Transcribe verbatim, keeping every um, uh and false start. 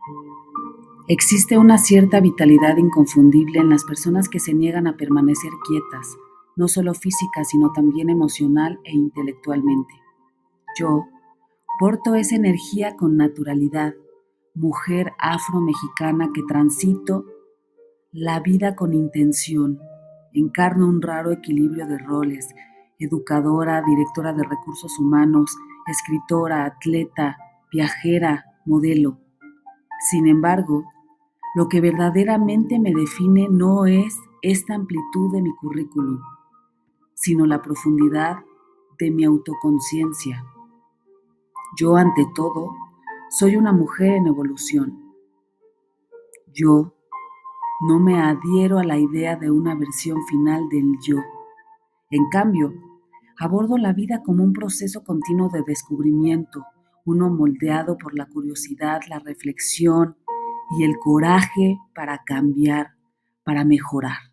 Existe una cierta vitalidad inconfundible en las personas que se niegan a permanecer quietas, no solo física, sino también emocional e intelectualmente. Yo porto esa energía con naturalidad, mujer afro-mexicana que transito la vida con intención, encarno un raro equilibrio de roles: educadora, directora de recursos humanos, escritora, atleta, viajera, modelo. Sin embargo, lo que verdaderamente me define no es esta amplitud de mi currículum, sino la profundidad de mi autoconciencia. Yo, ante todo, soy una mujer en evolución. Yo no me adhiero a la idea de una versión final del yo. En cambio, abordo la vida como un proceso continuo de descubrimiento, uno moldeado por la curiosidad, la reflexión y el coraje para cambiar, para mejorar.